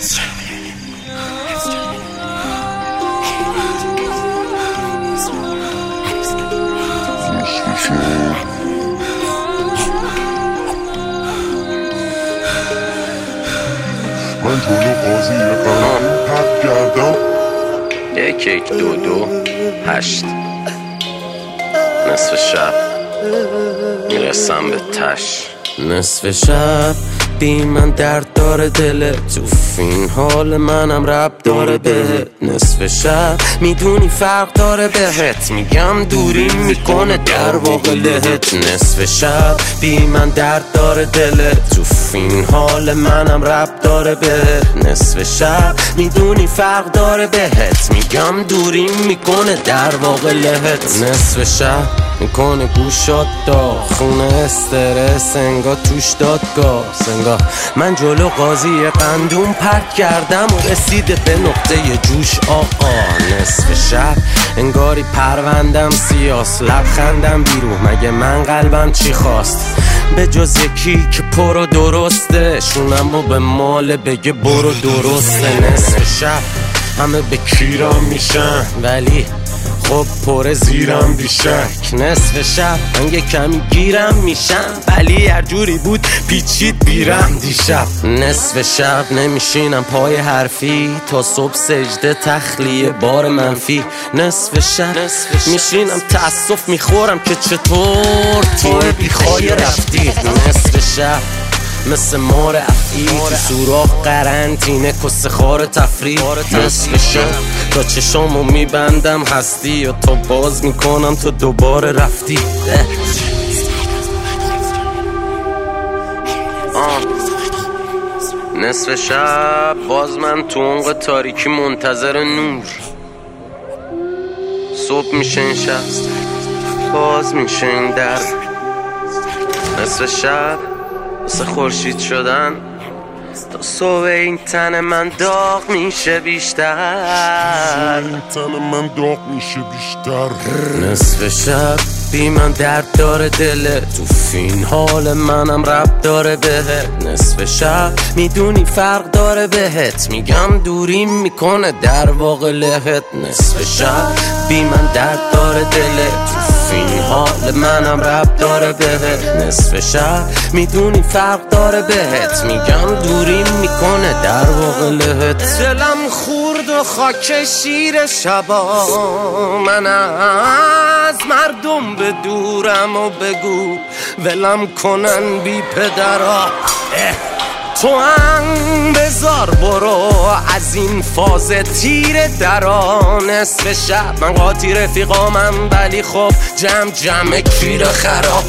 من جلو قاضی قرارم پرد کردم 1122 نصف شب میرسم به تش. نصف شب بی من درد داره دلت، تو این حال منم رب داره بهت. نصف شب میدونی فرق داره بهت، میگم دوری میکنه در واقع لهت. نصف شب بی من درد داره دلت، تو این حال منم رب داره بهت. نصف شب میدونی فرق داره بهت، میگم دوری میکنه در واقع لهت. نصف شب میکنه گوشات داغ، خونه استرس انگار توش دادگاه. انگار من جلو قاضی قندون پرت کردم و رسیده به نقطه جوش آقا. نصف شب انگاری پروندم سیاس، لبخندم بیرون مگه من قلبم چی خواست؟ به جز یکی که پر و درسته، شونم و به مال بگه برو درسته. نصف شب همه به کیرام میشن ولی خب پر زیرم بیشک. نصف شب من یه کمی گیرم میشم ولی هر جوری بود پیچید بیرم دیشب. نصف شب نمیشینم پای حرفی تا صبح سجده تخلیه بار منفی. نصف شب میشینم تأسف میخورم که چطور تیم بیخوای رفتی. نصف شب مثل مار افعی تو سوراخ قرنطینه کس خار تفریح. نصف شب تا چشامو میبندم هستی و تا باز میکنم تو دوباره رفتی. نصف شب باز من تو عمق تاریکی منتظر نور. صبح میشه این شب باز میشه این در. نصف شب واسه خورشید شدن تا صبح این تن من داغ میشه بیشتر. نصف شب بی من درد داره دلت، تو این حال منم رب داره بهت. نصف شب میدونی فرق داره بهت، میگم دوری میکنه در واقع لهت. نصف شب بی من درد داره دلت، تو این حال منم رب داره بهت. نصف شب میدونی فرق داره بهت، میگم دوری میکنه در واقع لهت. دلم خورد و خاک شیر شبا، من از مردم به دورم و بگو ولم کنن بی پدرا. تو هم بذار برو از این فاز تیر درا. نصف شب من قاطی رفیقامم ولی خب جمع کیر خراب.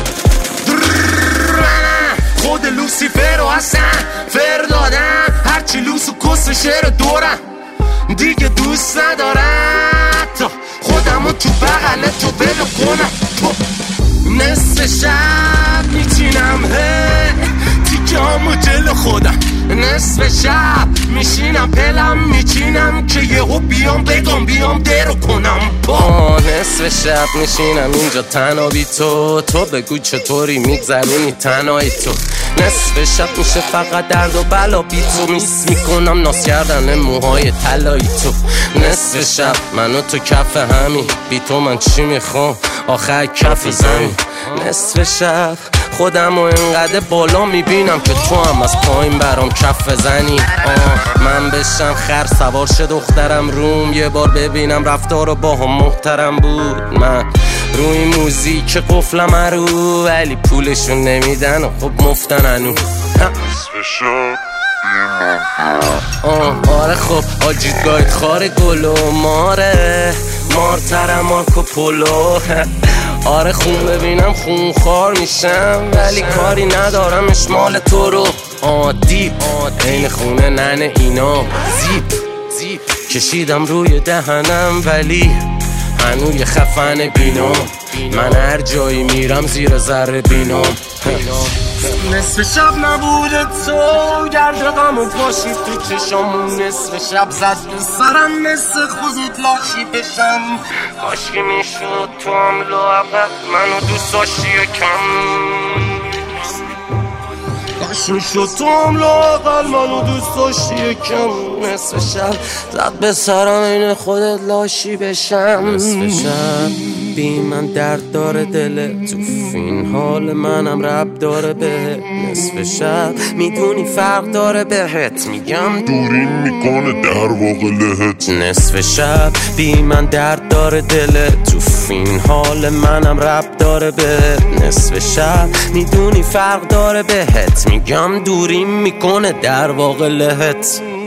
خود لوسیفر رو اصلا فر دادم، هرچی لوس و کس شعر دورم دیگه دوست ندارم تا خودم رو تو بغل تو بلو کنم. نصف شب میچینم تیکه‌امو جلو خودم. نصف شب میشینم پلم میچینم که یهو بیام بگم بیام درو کنم. نصف شب میشینم اینجا تنها بی تو بگو چطوری میگذرونی تنهایی تو. نصف شب میشه فقط درد و بلا بی تو، میس میکنم ناس کردن موهای طلایی تو. نصف شب منو تو کف همین، بی تو من چی میخوام آخر کف زمین. نصف شب خودم و اینقدر بالا میبینم که تو هم از پایین برام کف بزنی. من بشم خر سوار شه دخترم روم، یه بار ببینم رفتار با هم محترم بود. من روی موزیک قفلم رو ولی پولشون نمیدن و خب مفتن انو. آره خب آجید گاید خار گلو ماره مارترم مارکو پولو. آره خون ببینم خون خار میشم ولی کاری ندارم اشمال تو رو. دیپ این خونه ننه اینا زیپ کشیدم روی دهنم ولی هنوی خفن بینام. من هر جایی میرم زیر ذره بینام. نصف شب نبوده تو گرد غمو پاشید تو چشامون. نصف شب زد به سرم مثل خودت لاشی بشم. کاشکی میشد تو هم لااقل منو دوست داشتی یکم. کاش میشد تو هم لااقل منو دوست داشتی یکم. نصف شب زد به سرم این خودت لاشی بشم. نصف شب بی من درد داره دلت، تو این حال منم رب داره بهت. نصف شب میدونی فرق داره بهت، میگم دوریم میکنه در واقع لهت. نصف شب بی من درد داره دلت، تو این حال منم رب داره بهت. نصف شب میدونی فرق داره بهت، میگم دوریم میکنه در واقع لهت.